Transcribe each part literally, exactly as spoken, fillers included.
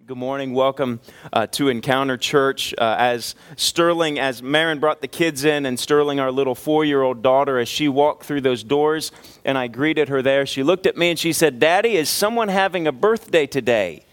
Good morning. Welcome uh, to Encounter Church. Uh, as Sterling, as Marin brought the kids in, and Sterling, our little four-year-old daughter, as she walked through those doors, and I greeted her there, she looked at me and she said, "Daddy, is someone having a birthday today?"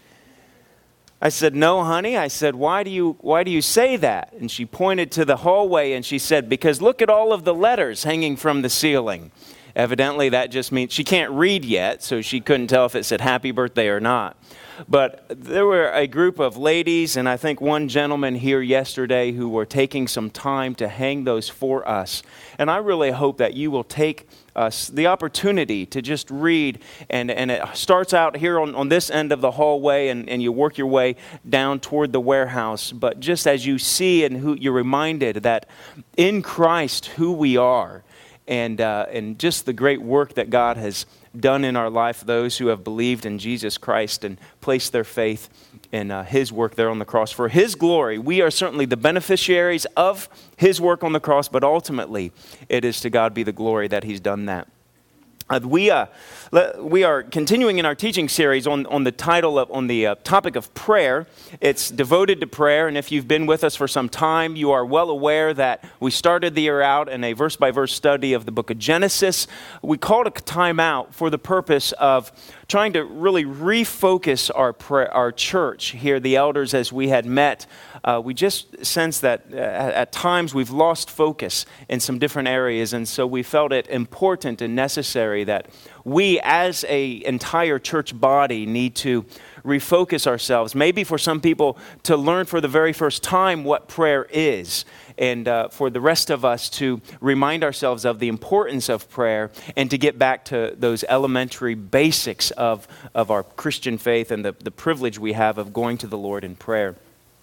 I said, "No, honey." I said, why do you why do you say that? And she pointed to the hallway and she said, "Because look at all of the letters hanging from the ceiling." Evidently, that just means she can't read yet, so she couldn't tell if it said happy birthday or not. But there were a group of ladies, and I think one gentleman here yesterday who were taking some time to hang those for us. And I really hope that you will take us the opportunity to just read, and, and it starts out here on, on this end of the hallway, and, and you work your way down toward the warehouse. But just as you see and who you're reminded that in Christ who we are, and uh, and just the great work that God has done in our life, those who have believed in Jesus Christ and placed their faith in uh, His work there on the cross for His glory. We are certainly the beneficiaries of His work on the cross, but ultimately it is to God be the glory that He's done that. Uh, we uh, le- we are continuing in our teaching series on, on the title of on the uh, topic of prayer. It's devoted to prayer, and if you've been with us for some time, you are well aware that we started the year out in a verse-by-verse study of the book of Genesis. We called a time out for the purpose of trying to really refocus our prayer, our church here, the elders, as we had met. Uh, we just sense that uh, at times we've lost focus in some different areas, and so we felt it important and necessary that we as a entire church body need to refocus ourselves. Maybe for some people to learn for the very first time what prayer is, and uh, for the rest of us to remind ourselves of the importance of prayer and to get back to those elementary basics of, of our Christian faith and the, the privilege we have of going to the Lord in prayer.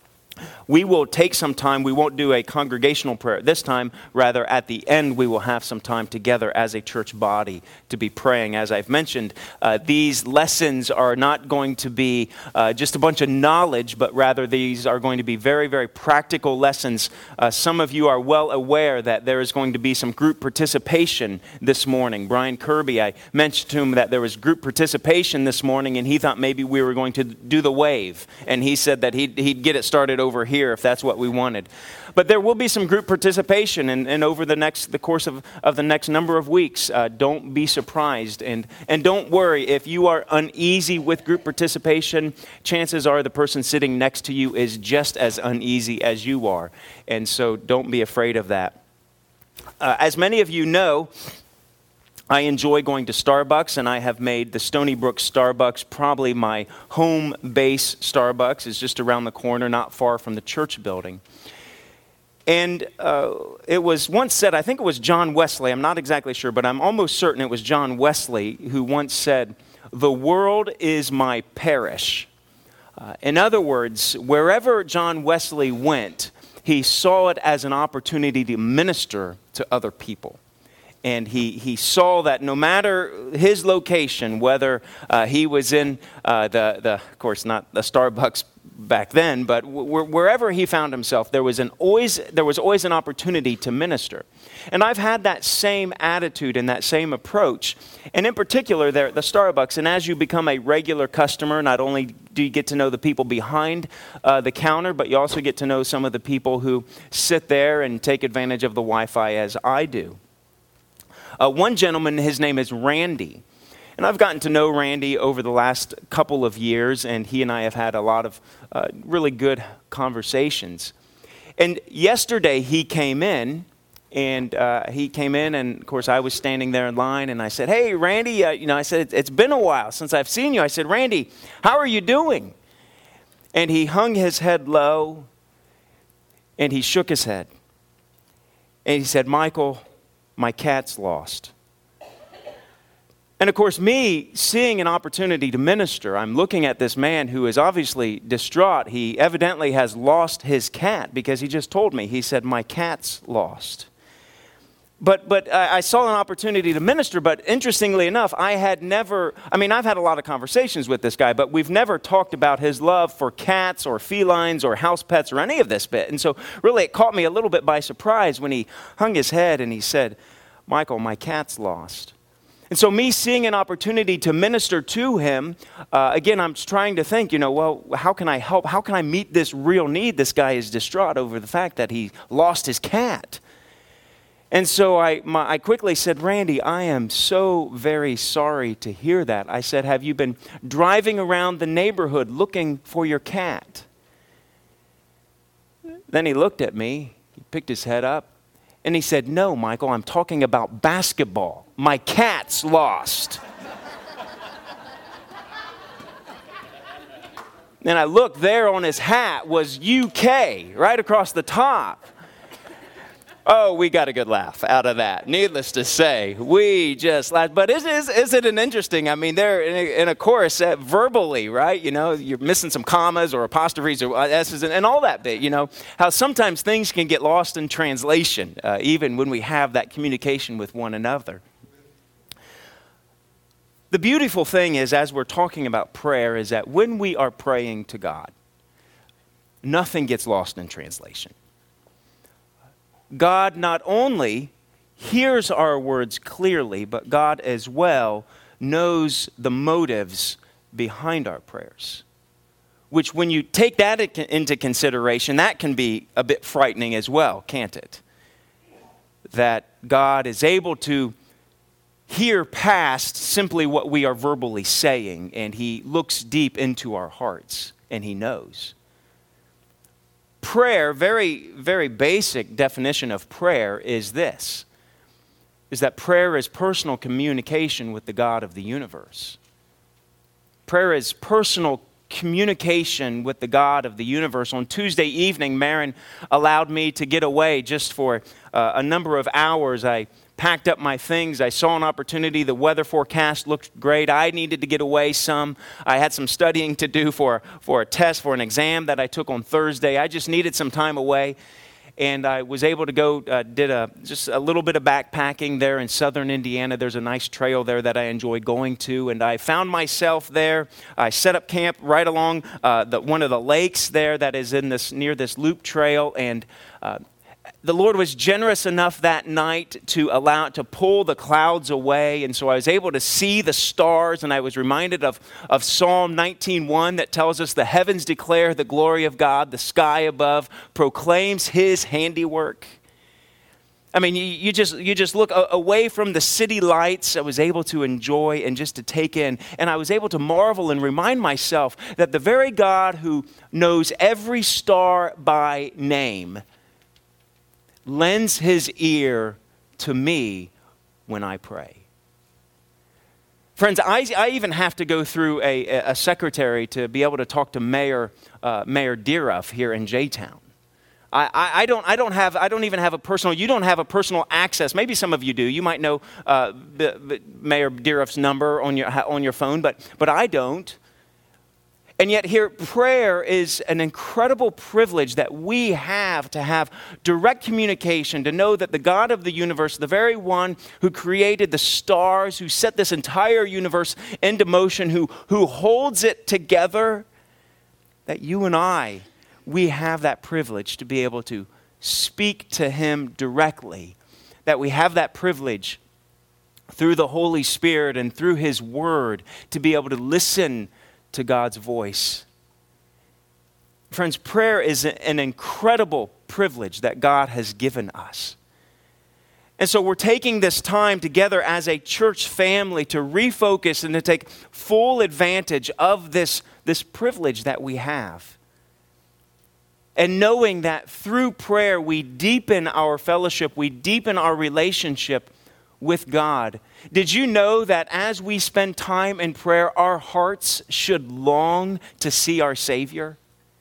We will take some time. We won't do a congregational prayer this time. Rather, at the end, we will have some time together as a church body to be praying. As I've mentioned, uh, these lessons are not going to be uh, just a bunch of knowledge, but rather these are going to be very, very practical lessons. Uh, some of you are well aware that there is going to be some group participation this morning. Brian Kirby, I mentioned to him that there was group participation this morning, and he thought maybe we were going to do the wave. And he said that he'd, he'd get it started over here if that's what we wanted. But there will be some group participation, and, and over the next the course of, of the next number of weeks, uh, don't be surprised, and, and don't worry if you are uneasy with group participation. Chances are the person sitting next to you is just as uneasy as you are, and so don't be afraid of that. Uh, as many of you know, I enjoy going to Starbucks, and I have made the Stony Brook Starbucks probably my home base. Starbucks is just around the corner, not far from the church building. And uh, it was once said, I think it was John Wesley, I'm not exactly sure, but I'm almost certain it was John Wesley who once said, "The world is my parish." Uh, in other words, wherever John Wesley went, he saw it as an opportunity to minister to other people. And he, he saw that no matter his location, whether uh, he was in uh, the, the, of course, not the Starbucks back then, but w- wherever he found himself, there was an always there was always an opportunity to minister. And I've had that same attitude and that same approach. And in particular, there at the Starbucks, and as you become a regular customer, not only do you get to know the people behind uh, the counter, but you also get to know some of the people who sit there and take advantage of the Wi-Fi as I do. Uh, one gentleman, his name is Randy, and I've gotten to know Randy over the last couple of years, and he and I have had a lot of uh, really good conversations. And yesterday he came in, and uh, he came in, and of course I was standing there in line, and I said, "Hey, Randy," uh, you know, I said, "It's been a while since I've seen you." I said, "Randy, how are you doing?" And he hung his head low, and he shook his head, and he said, "Michael, my cat's lost." And of course, me seeing an opportunity to minister, I'm looking at this man who is obviously distraught. He evidently has lost his cat because he just told me, he said, "My cat's lost." But but I saw an opportunity to minister, but interestingly enough, I had never, I mean, I've had a lot of conversations with this guy, but we've never talked about his love for cats or felines or house pets or any of this bit. And so really it caught me a little bit by surprise when he hung his head and he said, "Michael, my cat's lost." And so me seeing an opportunity to minister to him, uh, again, I'm trying to think, you know, well, how can I help? How can I meet this real need? This guy is distraught over the fact that he lost his cat. And so I, my, I quickly said, Randy, I am so very sorry to hear that. I said, have you been driving around the neighborhood looking for your cat? Then he looked at me, he picked his head up, and he said, no, Michael, I'm talking about basketball. My cat's lost. And I looked, there on his hat was U K, right across the top. Oh, we got a good laugh out of that. Needless to say, we just laughed. But is, is, isn't it interesting? I mean, they're in a, in a chorus uh, verbally, right? You know, you're missing some commas or apostrophes or S's and, and all that bit, you know. How sometimes things can get lost in translation, uh, even when we have that communication with one another. The beautiful thing is, as we're talking about prayer, is that when we are praying to God, nothing gets lost in translation. God not only hears our words clearly, but God as well knows the motives behind our prayers. Which when you take that into consideration, that can be a bit frightening as well, can't it? That God is able to hear past simply what we are verbally saying, and he looks deep into our hearts, and he knows. Prayer, very, very basic definition of prayer is this, is that prayer is personal communication with the God of the universe. Prayer is personal communication with the God of the universe. On Tuesday evening, Marin allowed me to get away just for uh, a number of hours. I packed up my things. I saw an opportunity. The weather forecast looked great. I needed to get away some. I had some studying to do for, for a test, for an exam that I took on Thursday. I just needed some time away. And I was able to go, uh, did a just a little bit of backpacking there in southern Indiana. There's a nice trail there that I enjoy going to. And I found myself there. I set up camp right along uh, the, one of the lakes there that is in this near this loop trail. And uh, the Lord was generous enough that night to allow it to pull the clouds away. And so I was able to see the stars, and I was reminded of, of Psalm nineteen one that tells us the heavens declare the glory of God, the sky above proclaims his handiwork. I mean, you, you just you just look a, away from the city lights. I was able to enjoy and just to take in. And I was able to marvel and remind myself that the very God who knows every star by name lends his ear to me when I pray. Friends, I, I even have to go through a, a secretary to be able to talk to Mayor uh, Mayor Deeruff here in J-Town. I, I, I don't I don't have I don't even have a personal. You don't have a personal access. Maybe some of you do. You might know uh, b- b- Mayor Deeruff's number on your on your phone, but but I don't. And yet here, prayer is an incredible privilege that we have to have direct communication, to know that the God of the universe, the very one who created the stars, who set this entire universe into motion, who, who holds it together, that you and I, we have that privilege to be able to speak to him directly, that we have that privilege through the Holy Spirit and through his word to be able to listen to God's voice. Friends, prayer is an incredible privilege that God has given us. And so we're taking this time together as a church family to refocus and to take full advantage of this, this privilege that we have. And knowing that through prayer we deepen our fellowship, we deepen our relationship with God. Did you know that as we spend time in prayer, our hearts should long to see our Savior?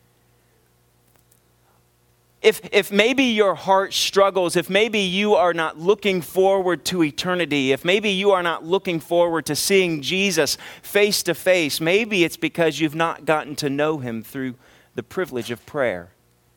If, if maybe your heart struggles, if maybe you are not looking forward to eternity, if maybe you are not looking forward to seeing Jesus face to face, maybe it's because you've not gotten to know him through the privilege of prayer.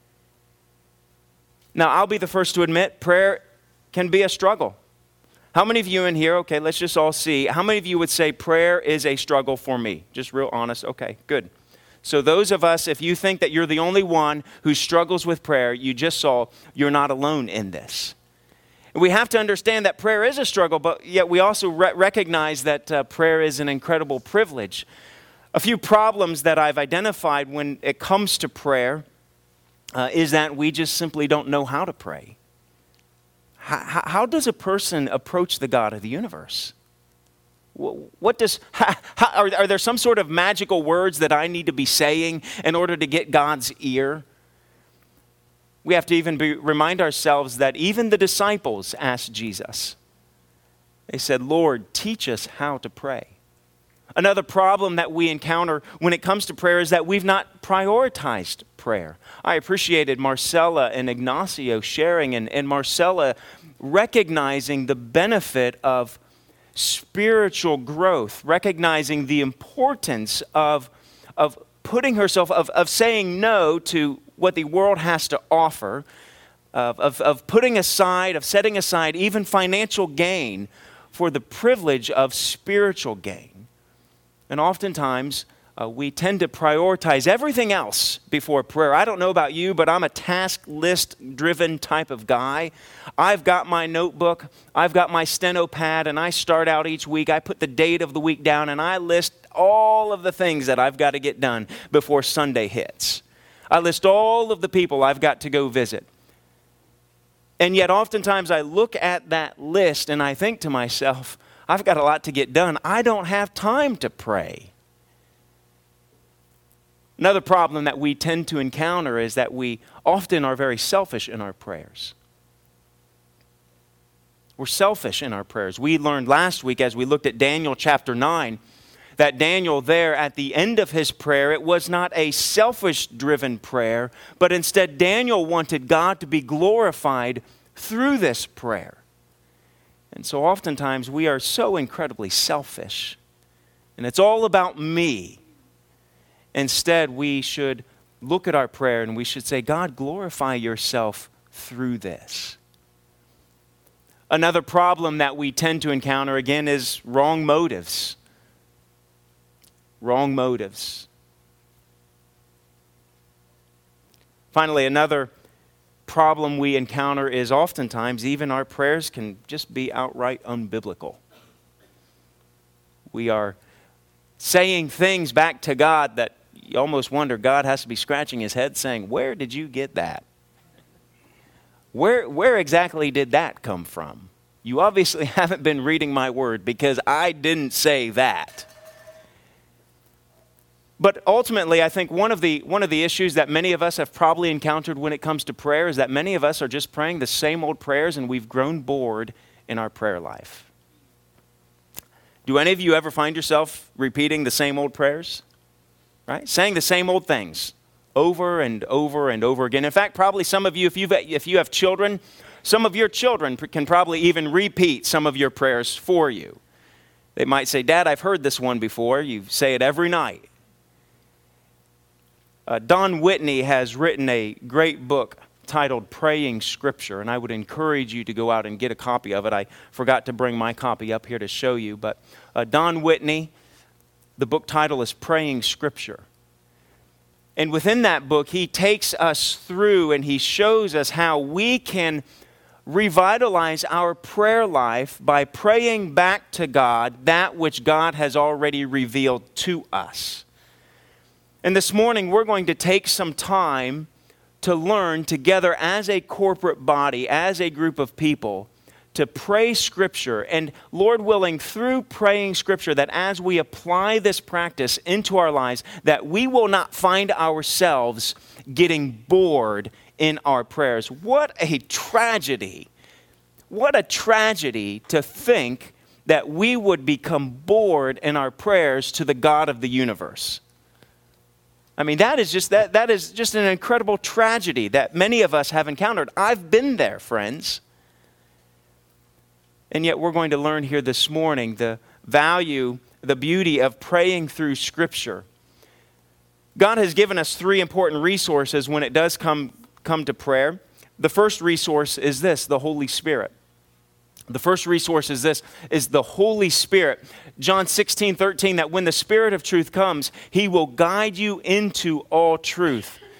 Now, I'll be the first to admit, prayer can be a struggle. How many of you in here, okay, let's just all see, how many of you would say prayer is a struggle for me? Just real honest, okay, good. So those of us, if you think that you're the only one who struggles with prayer, you just saw you're not alone in this. We have to understand that prayer is a struggle, but yet we also re- recognize that uh, prayer is an incredible privilege. A few problems that I've identified when it comes to prayer uh, is that we just simply don't know how to pray. How, how does a person approach the God of the universe? What does, how, are, are there some sort of magical words that I need to be saying in order to get God's ear? We have to even be, remind ourselves that even the disciples asked Jesus. They said, Lord, teach us how to pray. Another problem that we encounter when it comes to prayer is that we've not prioritized prayer. I appreciated Marcella and Ignacio sharing, and, and Marcella recognizing the benefit of spiritual growth, recognizing the importance of, of putting herself, of, of saying no to what the world has to offer, of, of, of putting aside, of setting aside even financial gain for the privilege of spiritual gain. And oftentimes, uh, we tend to prioritize everything else before prayer. I don't know about you, but I'm a task list-driven type of guy. I've got my notebook, I've got my steno pad, and I start out each week. I put the date of the week down, and I list all of the things that I've got to get done before Sunday hits. I list all of the people I've got to go visit. And yet oftentimes I look at that list and I think to myself, I've got a lot to get done. I don't have time to pray. Another problem that we tend to encounter is that we often are very selfish in our prayers. We're selfish in our prayers. We learned last week as we looked at Daniel chapter nine, that Daniel there at the end of his prayer, it was not a selfish-driven prayer, but instead Daniel wanted God to be glorified through this prayer. And so oftentimes we are so incredibly selfish, and it's all about me. Instead, we should look at our prayer and we should say, God, glorify yourself through this. Another problem that we tend to encounter, again, is wrong motives. Wrong motives. Finally, another problem we encounter is oftentimes even our prayers can just be outright unbiblical. We are saying things back to God that you almost wonder, God has to be scratching his head saying, where did you get that? Where, where exactly did that come from? You obviously haven't been reading my word because I didn't say that. But ultimately, I think one of the one of the issues that many of us have probably encountered when it comes to prayer is that many of us are just praying the same old prayers and we've grown bored in our prayer life. Do any of you ever find yourself repeating the same old prayers? Right? Saying the same old things over and over and over again. In fact, probably some of you, if you've if you have children, some of your children can probably even repeat some of your prayers for you. They might say, Dad, I've heard this one before. You say it every night. Uh, Don Whitney has written a great book titled Praying Scripture, and I would encourage you to go out and get a copy of it. I forgot to bring my copy up here to show you, but uh, Don Whitney, the book title is Praying Scripture. And within that book, he takes us through and he shows us how we can revitalize our prayer life by praying back to God that which God has already revealed to us. And this morning, we're going to take some time to learn together as a corporate body, as a group of people, to pray Scripture. And Lord willing, through praying Scripture, that as we apply this practice into our lives, that we will not find ourselves getting bored in our prayers. What a tragedy. What a tragedy to think that we would become bored in our prayers to the God of the universe. I mean, that is just that that is just an incredible tragedy that many of us have encountered. I've been there, friends. And yet we're going to learn here this morning the value, the beauty of praying through Scripture. God has given us three important resources when it does come, come to prayer. The first resource is this, the Holy Spirit. The first resource is this, is the Holy Spirit. John sixteen thirteen, that when the Spirit of truth comes, He will guide you into all truth.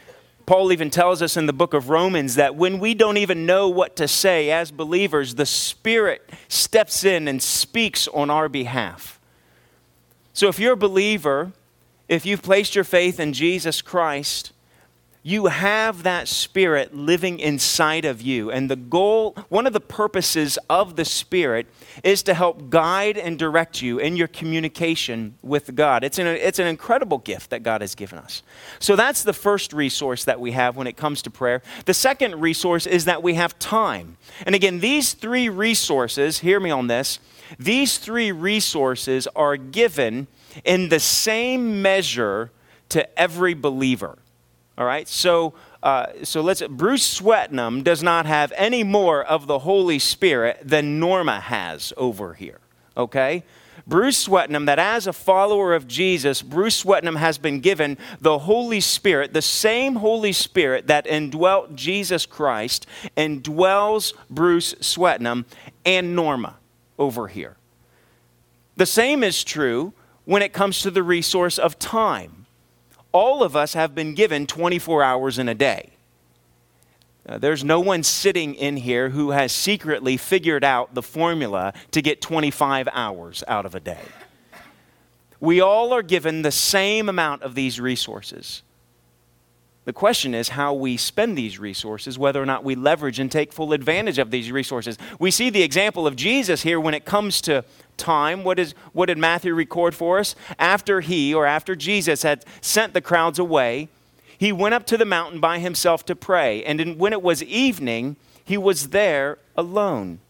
Paul even tells us in the book of Romans that when we don't even know what to say as believers, the Spirit steps in and speaks on our behalf. So if you're a believer, if you've placed your faith in Jesus Christ, you have that Spirit living inside of you. And the goal, one of the purposes of the Spirit is to help guide and direct you in your communication with God. It's an, it's an incredible gift that God has given us. So that's the first resource that we have when it comes to prayer. The second resource is that we have time. And again, these three resources, hear me on this, these three resources are given in the same measure to every believer. All right, so uh, so let's. Bruce Swetnam does not have any more of the Holy Spirit than Norma has over here. Okay, Bruce Swetnam, that as a follower of Jesus, Bruce Swetnam has been given the Holy Spirit, the same Holy Spirit that indwelt Jesus Christ, indwells Bruce Swetnam and Norma over here. The same is true when it comes to the resource of time. All of us have been given twenty-four hours in a day. Uh, there's no one sitting in here who has secretly figured out the formula to get twenty-five hours out of a day. We all are given the same amount of these resources. The question is how we spend these resources, whether or not we leverage and take full advantage of these resources. We see the example of Jesus here when it comes to time. What is what did Matthew record for us? After he, or after Jesus had sent the crowds away, he went up to the mountain by himself to pray. And in, when it was evening, he was there alone.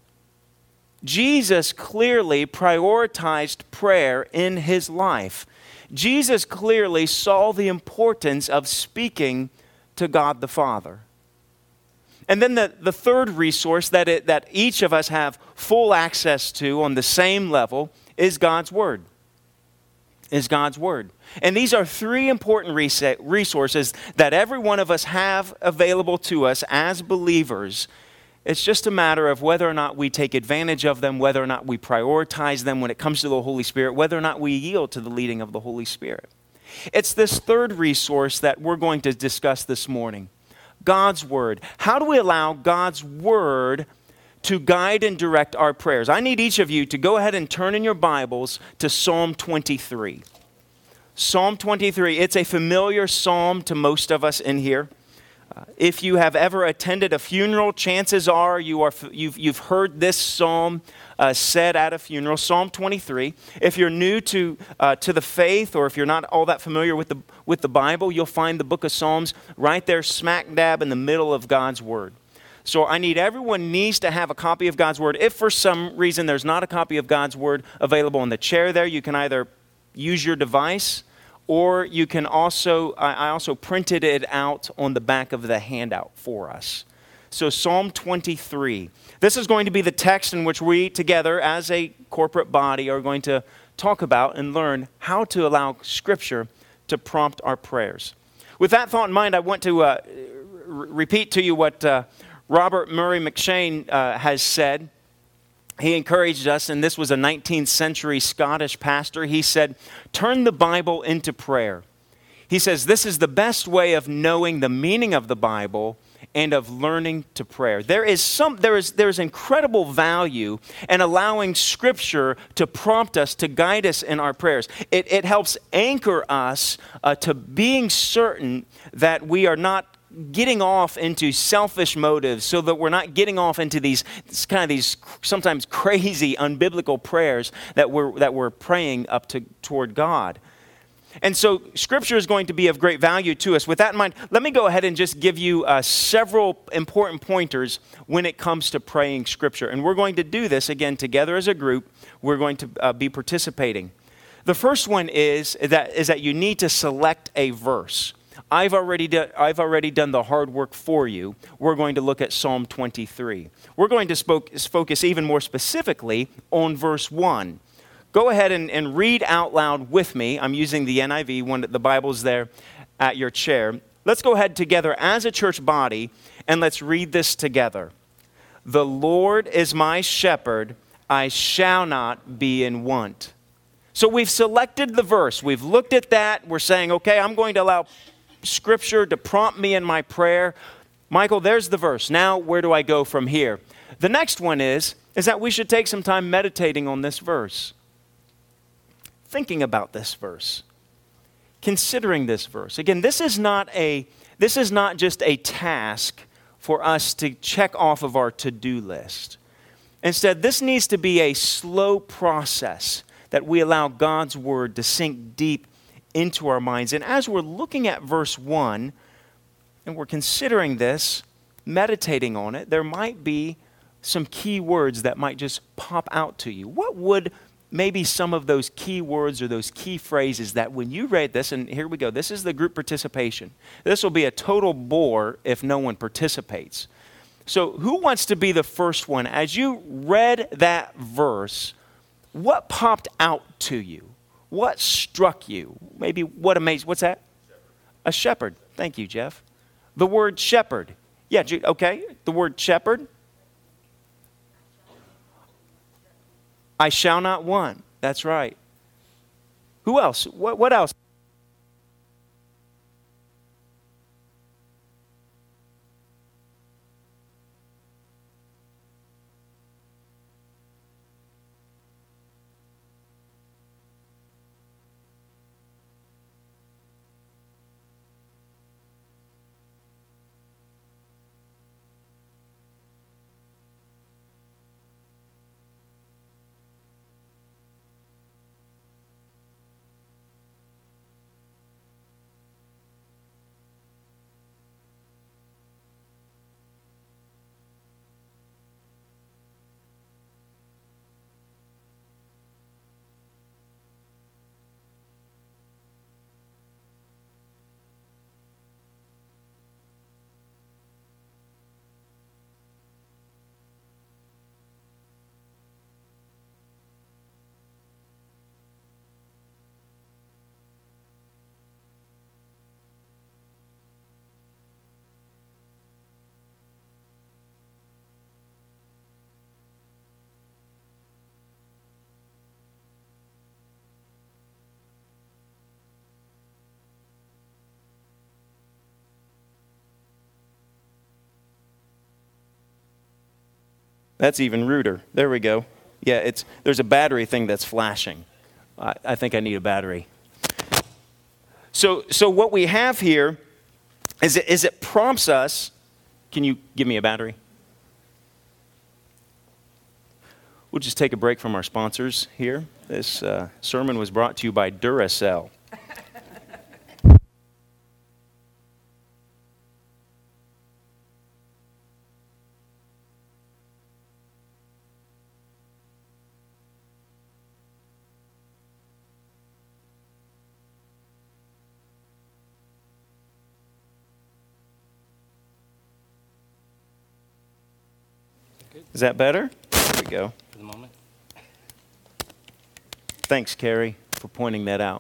Jesus clearly prioritized prayer in his life. Jesus clearly saw the importance of speaking to God the Father. And then the, the third resource that, it, that each of us have full access to on the same level is God's Word. Is God's Word. And these are three important resources that every one of us have available to us as believers. It's just a matter of whether or not we take advantage of them, whether or not we prioritize them when it comes to the Holy Spirit, whether or not we yield to the leading of the Holy Spirit. It's this third resource that we're going to discuss this morning. God's Word. How do we allow God's Word to guide and direct our prayers? I need each of you to go ahead and turn in your Bibles to Psalm twenty-three. Psalm twenty-three, it's a familiar psalm to most of us in here. Uh, if you have ever attended a funeral, chances are you are you've, you've heard this psalm uh, said at a funeral, Psalm twenty-three. If you're new to uh, to the faith, or if you're not all that familiar with the with the Bible, you'll find the book of Psalms right there smack dab in the middle of God's Word. So I need everyone needs to have a copy of God's Word. If for some reason there's not a copy of God's Word available in the chair there, you can either use your device, or you can also, I also printed it out on the back of the handout for us. So Psalm twenty-three. This is going to be the text in which we together as a corporate body are going to talk about and learn how to allow Scripture to prompt our prayers. With that thought in mind, I want to uh, r- repeat to you what uh, Robert Murray McShane uh, has said. He encouraged us, and this was a nineteenth century Scottish pastor. He said, turn the Bible into prayer. He says, this is the best way of knowing the meaning of the Bible and of learning to pray. There is some, there is, there is incredible value in allowing Scripture to prompt us, to guide us in our prayers. It, it helps anchor us uh, to being certain that we are not getting off into selfish motives, so that we're not getting off into these kind of these sometimes crazy, unbiblical prayers that we're that we're praying up to toward God. And so Scripture is going to be of great value to us. With that in mind, let me go ahead and just give you uh, several important pointers when it comes to praying Scripture. And we're going to do this again together as a group. We're going to uh, be participating. The first one is that is that you need to select a verse. I've already, do, I've already done the hard work for you. We're going to look at Psalm twenty-three. We're going to spoke, focus even more specifically on verse one. Go ahead and, and read out loud with me. I'm using the N I V, one, the Bible's there at your chair. Let's go ahead together as a church body, and let's read this together. The Lord is my shepherd, I shall not be in want. So we've selected the verse. We've looked at that. We're saying, okay, I'm going to allow scripture to prompt me in my prayer. Michael, there's the verse. Now, where do I go from here? The next one is, is that we should take some time meditating on this verse. Thinking about this verse. Considering this verse. Again, this is not a, this is not just a task for us to check off of our to-do list. Instead, this needs to be a slow process that we allow God's word to sink deep into our minds. And as we're looking at verse one, and we're considering this, meditating on it, there might be some key words that might just pop out to you. What would maybe some of those key words or those key phrases that when you read this, and here we go, this is the group participation. This will be a total bore if no one participates. So who wants to be the first one? As you read that verse, what popped out to you? What struck you? Maybe what amazed, what's that? Shepherd. A shepherd. Thank you, Jeff. The word shepherd. Yeah, okay, the word shepherd. I shall not want. That's right. Who else? What, what else? That's even ruder. There we go. Yeah, it's there's a battery thing that's flashing. I, I think I need a battery. So, so what we have here is it, is it prompts us. Can you give me a battery? We'll just take a break from our sponsors here. This uh, sermon was brought to you by Duracell. Is that better? There we go. For the moment. Thanks, Carrie, for pointing that out.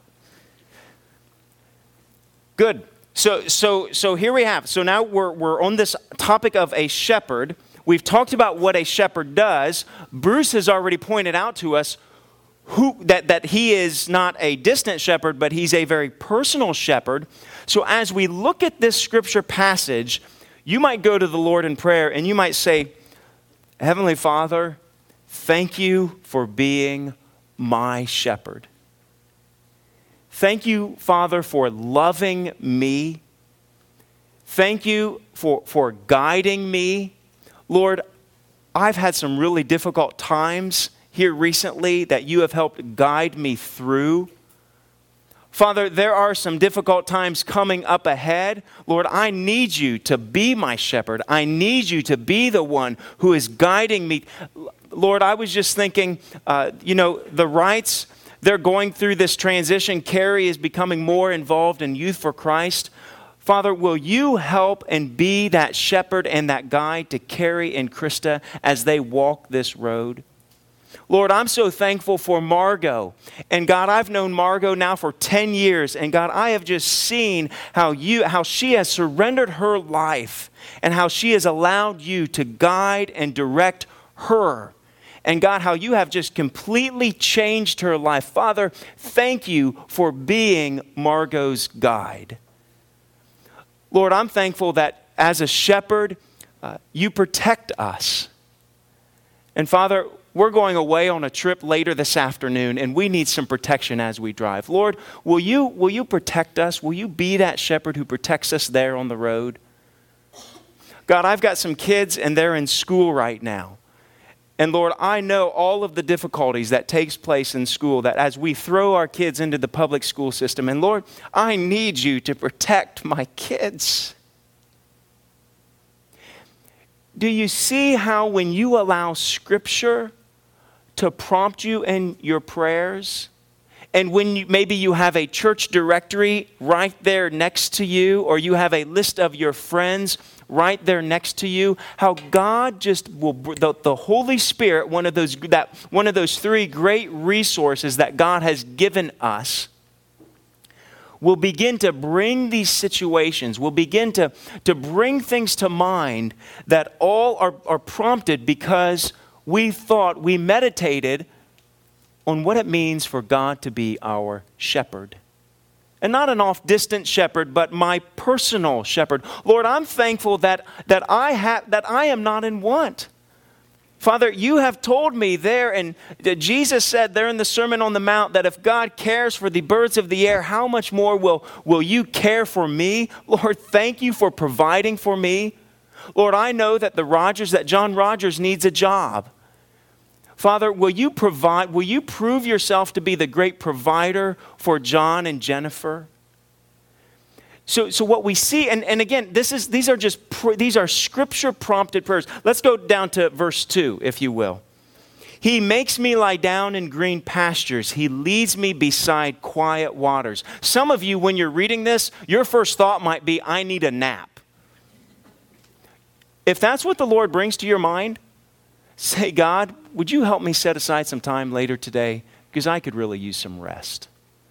Good. So, so, so here we have. So now we're we're on this topic of a shepherd. We've talked about what a shepherd does. Bruce has already pointed out to us who that that he is not a distant shepherd, but he's a very personal shepherd. So as we look at this scripture passage, you might go to the Lord in prayer and you might say, Heavenly Father, thank you for being my shepherd. Thank you, Father, for loving me. Thank you for, for guiding me. Lord, I've had some really difficult times here recently that you have helped guide me through. Father, there are some difficult times coming up ahead. Lord, I need you to be my shepherd. I need you to be the one who is guiding me. Lord, I was just thinking, uh, you know, the Wrights, they're going through this transition. Carrie is becoming more involved in Youth for Christ. Father, will you help and be that shepherd and that guide to Carrie and Krista as they walk this road? Lord, I'm so thankful for Margot. And God, I've known Margot now for ten years. And God, I have just seen how you, how she has surrendered her life and how she has allowed you to guide and direct her. And God, how you have just completely changed her life. Father, thank you for being Margot's guide. Lord, I'm thankful that as a shepherd, uh, you protect us. And Father, we're going away on a trip later this afternoon, and we need some protection as we drive. Lord, will you, will you protect us? Will you be that shepherd who protects us there on the road? God, I've got some kids, and they're in school right now. And Lord, I know all of the difficulties that takes place in school, that as we throw our kids into the public school system. And Lord, I need you to protect my kids. Do you see how when you allow Scripture to prompt you in your prayers, and when you, maybe you have a church directory right there next to you, or you have a list of your friends right there next to you, how God just will, the, the Holy Spirit, one of those that one of those three great resources that God has given us, will begin to bring these situations, will begin to, to bring things to mind that all are, are prompted because we thought, we meditated on what it means for God to be our shepherd. And not an off-distant shepherd, but my personal shepherd. Lord, I'm thankful that, that, I have, that I am not in want. Father, you have told me there, and Jesus said there in the Sermon on the Mount, that if God cares for the birds of the air, how much more will, will you care for me? Lord, thank you for providing for me. Lord, I know that the Rogers, that John Rogers needs a job. Father, will you provide, will you prove yourself to be the great provider for John and Jennifer? So, so what we see, and, and again, this is these are just pr- these are Scripture prompted prayers. Let's go down to verse two, if you will. He makes me lie down in green pastures. He leads me beside quiet waters. Some of you, when you're reading this, your first thought might be, I need a nap. If that's what the Lord brings to your mind, say, God, would you help me set aside some time later today? Because I could really use some rest.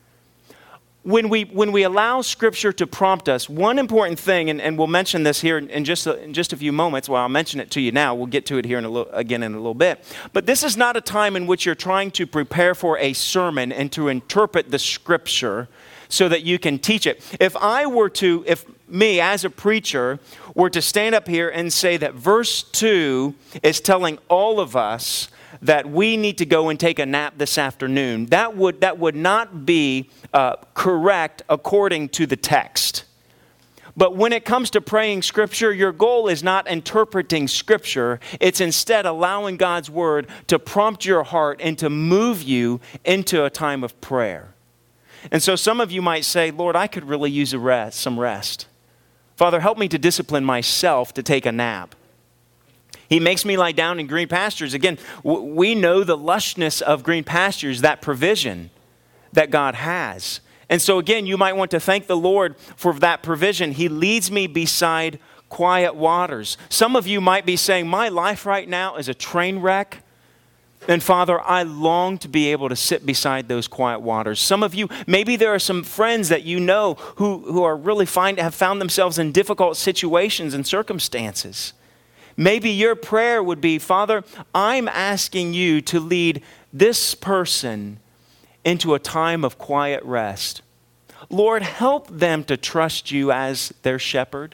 When we when we allow Scripture to prompt us, one important thing, and, and we'll mention this here in, in, just a, in just a few moments. Well, I'll mention it to you now. We'll get to it here in a little, again in a little bit. But this is not a time in which you're trying to prepare for a sermon and to interpret the Scripture so that you can teach it. If I were to, if me as a preacher were to stand up here and say that verse two is telling all of us that we need to go and take a nap this afternoon, that would that would not be uh, correct according to the text. But when it comes to praying Scripture, your goal is not interpreting Scripture. It's instead allowing God's Word to prompt your heart and to move you into a time of prayer. And so some of you might say, Lord, I could really use a rest, some rest. Father, help me to discipline myself to take a nap. He makes me lie down in green pastures. Again, we know the lushness of green pastures, that provision that God has. And so again, you might want to thank the Lord for that provision. He leads me beside quiet waters. Some of you might be saying, my life right now is a train wreck. And Father, I long to be able to sit beside those quiet waters. Some of you, maybe there are some friends that you know who, who are really find, have found themselves in difficult situations and circumstances. Maybe your prayer would be, Father, I'm asking you to lead this person into a time of quiet rest. Lord, help them to trust you as their shepherd.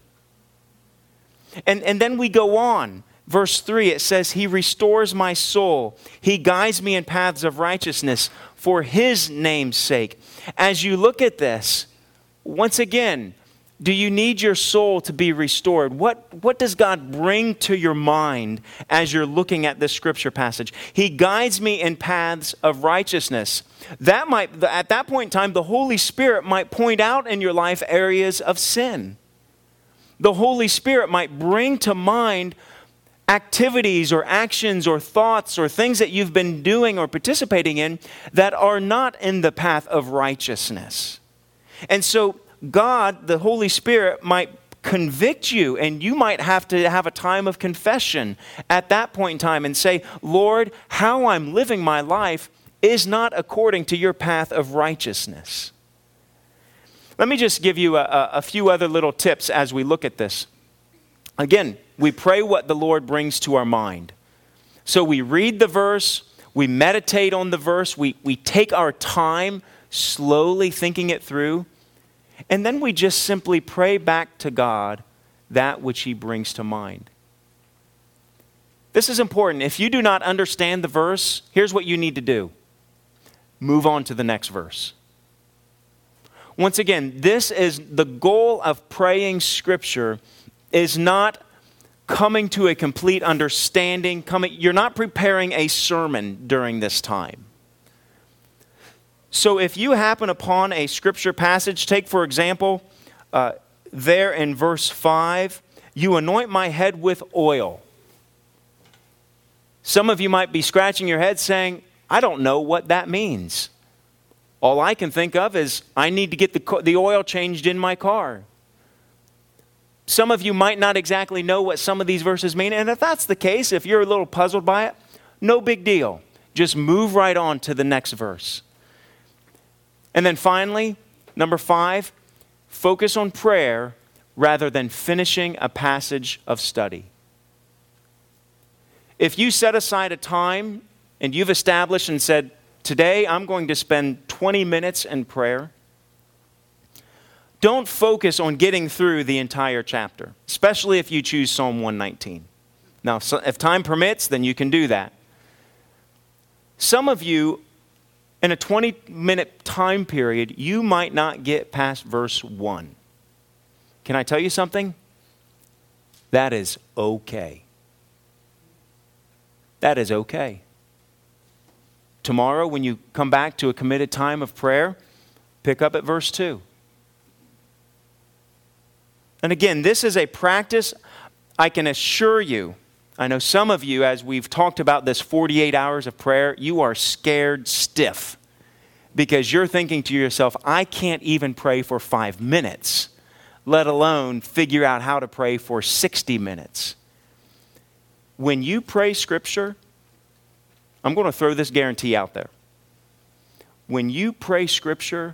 And, and then we go on. Verse three, it says, He restores my soul. He guides me in paths of righteousness for His name's sake. As you look at this, once again, do you need your soul to be restored? What, what does God bring to your mind as you're looking at this Scripture passage? He guides me in paths of righteousness. That might, at that point in time, the Holy Spirit might point out in your life areas of sin. The Holy Spirit might bring to mind activities or actions or thoughts or things that you've been doing or participating in that are not in the path of righteousness. And so God, the Holy Spirit, might convict you, and you might have to have a time of confession at that point in time and say, Lord, how I'm living my life is not according to your path of righteousness. Let me just give you a, a few other little tips as we look at this. Again, we pray what the Lord brings to our mind. So we read the verse, we meditate on the verse, we, we take our time slowly thinking it through. And then we just simply pray back to God that which he brings to mind. This is important. If you do not understand the verse, here's what you need to do. Move on to the next verse. Once again, this is the goal of praying Scripture is not coming to a complete understanding. Coming, you're not preparing a sermon during this time. So if you happen upon a Scripture passage, take for example, uh, there in verse five, you anoint my head with oil. Some of you might be scratching your head saying, I don't know what that means. All I can think of is I need to get the, the oil changed in my car. Some of you might not exactly know what some of these verses mean. And if that's the case, if you're a little puzzled by it, no big deal. Just move right on to the next verse. And then finally, number five, focus on prayer rather than finishing a passage of study. If you set aside a time and you've established and said, today I'm going to spend twenty minutes in prayer, don't focus on getting through the entire chapter, especially if you choose Psalm one nineteen. Now, if time permits, then you can do that. Some of you, in a twenty-minute time period, you might not get past verse one. Can I tell you something? That is okay. That is okay. Tomorrow, when you come back to a committed time of prayer, pick up at verse two. And again, this is a practice I can assure you. I know some of you, as we've talked about this forty-eight hours of prayer, you are scared stiff because you're thinking to yourself, I can't even pray for five minutes, let alone figure out how to pray for sixty minutes. When you pray Scripture, I'm going to throw this guarantee out there. When you pray Scripture,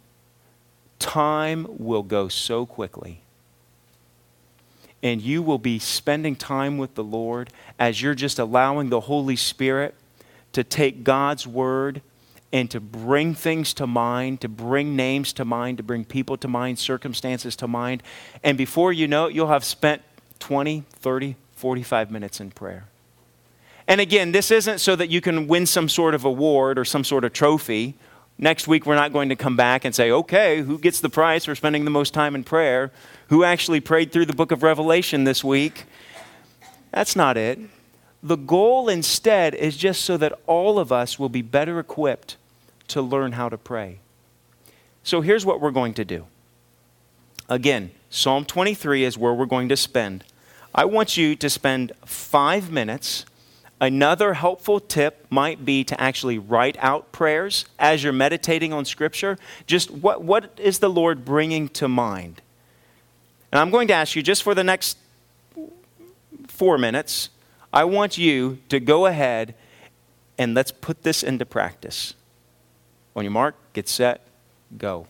time will go so quickly. And you will be spending time with the Lord as you're just allowing the Holy Spirit to take God's Word and to bring things to mind, to bring names to mind, to bring people to mind, circumstances to mind. And before you know it, you'll have spent twenty, thirty, forty-five minutes in prayer. And again, this isn't so that you can win some sort of award or some sort of trophy. Next week, we're not going to come back and say, okay, who gets the prize for spending the most time in prayer? Who actually prayed through the book of Revelation this week? That's not it. The goal instead is just so that all of us will be better equipped to learn how to pray. So here's what we're going to do. Again, Psalm twenty-three is where we're going to spend. I want you to spend five minutes. Another helpful tip might be to actually write out prayers as you're meditating on Scripture. Just what, what is the Lord bringing to mind? And I'm going to ask you just for the next four minutes, I want you to go ahead and let's put this into practice. On your mark, get set, go.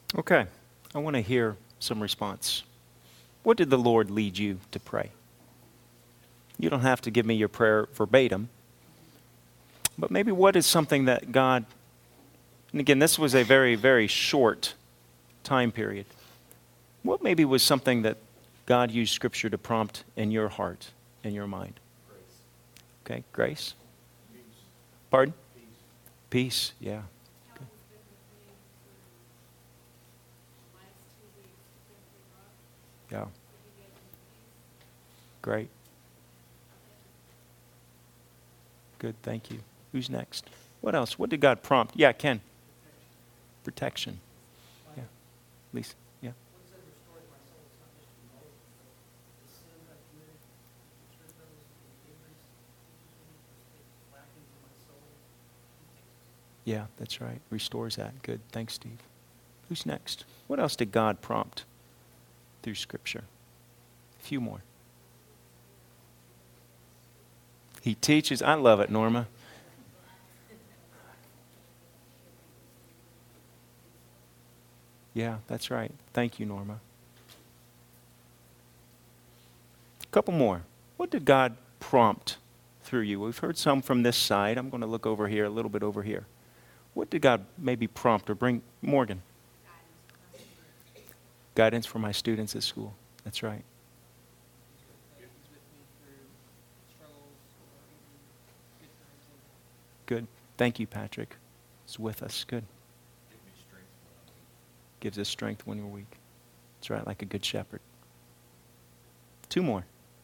Okay, I want to hear some response. What did the Lord lead you to pray? You don't have to give me your prayer verbatim, but maybe what is something that God, and again, this was a very, very short time period. What maybe was something that God used Scripture to prompt in your heart, in your mind? Grace. Okay, grace? Peace. Pardon? Peace. Peace, yeah. Okay. Yeah. Great. Good, thank you. Who's next? What else? What did God prompt? Yeah, Ken. Protection. Yeah. Lisa. Yeah. Yeah, that's right. Restores that. Good. Thanks, Steve. Who's next? What else did God prompt through Scripture? A few more. He teaches. I love it, Norma. Yeah, that's right. Thank you, Norma. A couple more. What did God prompt through you? We've heard some from this side. I'm going to look over here, a little bit over here. What did God maybe prompt or bring? Morgan. Guidance for my students at school. That's right. Good. Thank you, Patrick. It's with us. Good. Gives us strength when we're weak. That's right, like a good shepherd. Two more.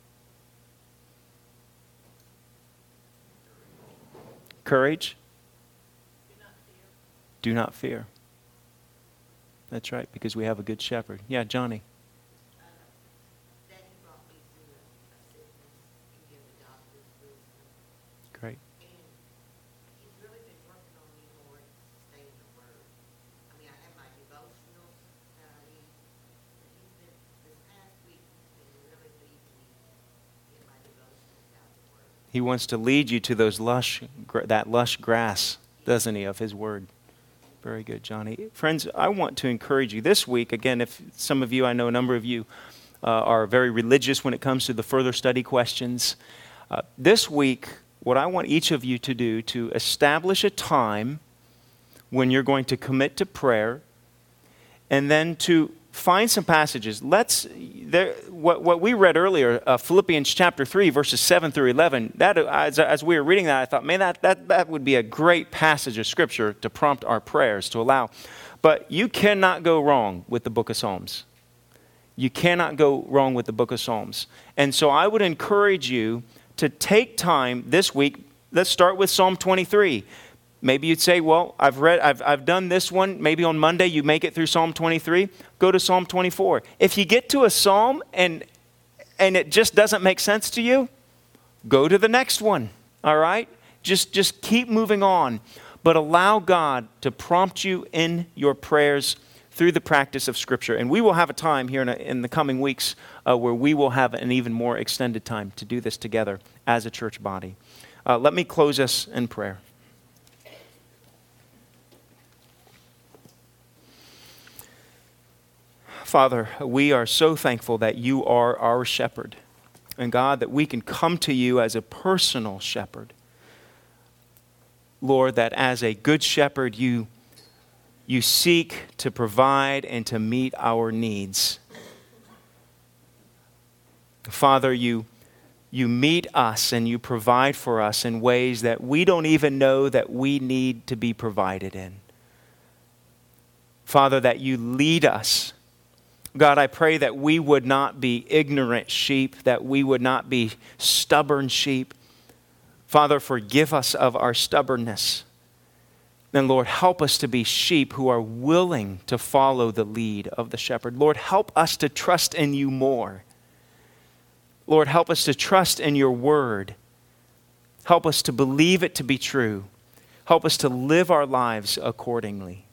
Courage. Do not fear. Do not fear. That's right, because we have a good shepherd. Yeah, Johnny. Uh, that he brought me through a, a sickness and give the doctor's wisdom. Great. And he's really been working on me more to stay in the Word. I mean, I have my devotional study, but he's been, this past week, he's been really leading me in my devotions out the Word. He wants to lead you to those lush, that lush grass, doesn't he, of his Word. Very good, Johnny. Friends, I want to encourage you this week. Again, if some of you, I know a number of you, uh, are very religious when it comes to the further study questions. Uh, this week, what I want each of you to do to establish a time when you're going to commit to prayer, and then to find some passages. Let's there. What, what we read earlier, uh, Philippians chapter three, verses seven through eleven. That as, as we were reading that, I thought, man, that that that would be a great passage of Scripture to prompt our prayers to allow. But you cannot go wrong with the Book of Psalms. You cannot go wrong with the Book of Psalms. And so I would encourage you to take time this week. Let's start with Psalm twenty-three. Maybe you'd say, well, I've read, I've, I've done this one. Maybe on Monday you make it through Psalm twenty-three. Go to Psalm twenty-four. If you get to a psalm and and it just doesn't make sense to you, go to the next one. All right? Just just keep moving on, but allow God to prompt you in your prayers through the practice of Scripture. And we will have a time here in, a, in the coming weeks uh, where we will have an even more extended time to do this together as a church body. Uh, let me close us in prayer. Father, we are so thankful that you are our shepherd. And God, that we can come to you as a personal shepherd. Lord, that as a good shepherd, you, you seek to provide and to meet our needs. Father, you, you meet us and you provide for us in ways that we don't even know that we need to be provided in. Father, that you lead us. God, I pray that we would not be ignorant sheep, that we would not be stubborn sheep. Father, forgive us of our stubbornness. And Lord, help us to be sheep who are willing to follow the lead of the shepherd. Lord, help us to trust in you more. Lord, help us to trust in your word. Help us to believe it to be true. Help us to live our lives accordingly.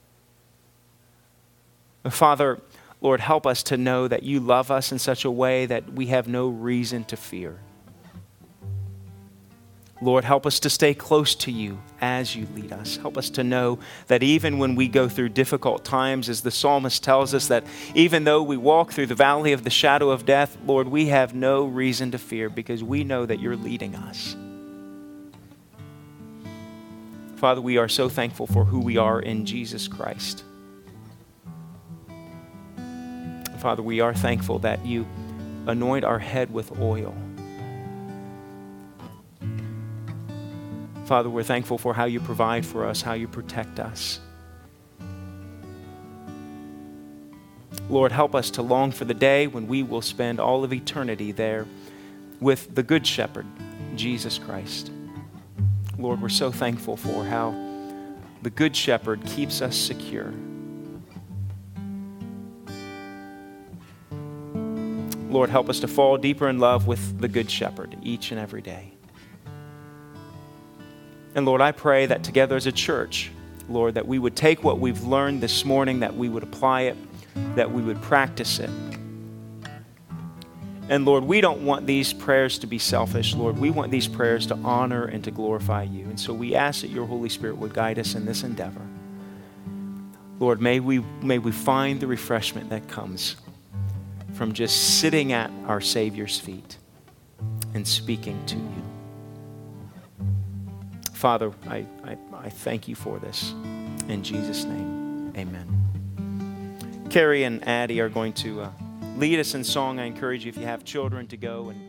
Father, Lord, help us to know that you love us in such a way that we have no reason to fear. Lord, help us to stay close to you as you lead us. Help us to know that even when we go through difficult times, as the psalmist tells us, that even though we walk through the valley of the shadow of death, Lord, we have no reason to fear because we know that you're leading us. Father, we are so thankful for who we are in Jesus Christ. Father, we are thankful that you anoint our head with oil. Father, we're thankful for how you provide for us, how you protect us. Lord, help us to long for the day when we will spend all of eternity there with the Good Shepherd, Jesus Christ. Lord, we're so thankful for how the Good Shepherd keeps us secure. Lord, help us to fall deeper in love with the Good Shepherd each and every day. And Lord, I pray that together as a church, Lord, that we would take what we've learned this morning, that we would apply it, that we would practice it. And Lord, we don't want these prayers to be selfish, Lord. We want these prayers to honor and to glorify you. And so we ask that your Holy Spirit would guide us in this endeavor. Lord, may we, may we find the refreshment that comes from just sitting at our Savior's feet and speaking to you. Father, I, I, I thank you for this. In Jesus' name, amen. Carrie and Addie are going to uh, lead us in song. I encourage you, if you have children, to go and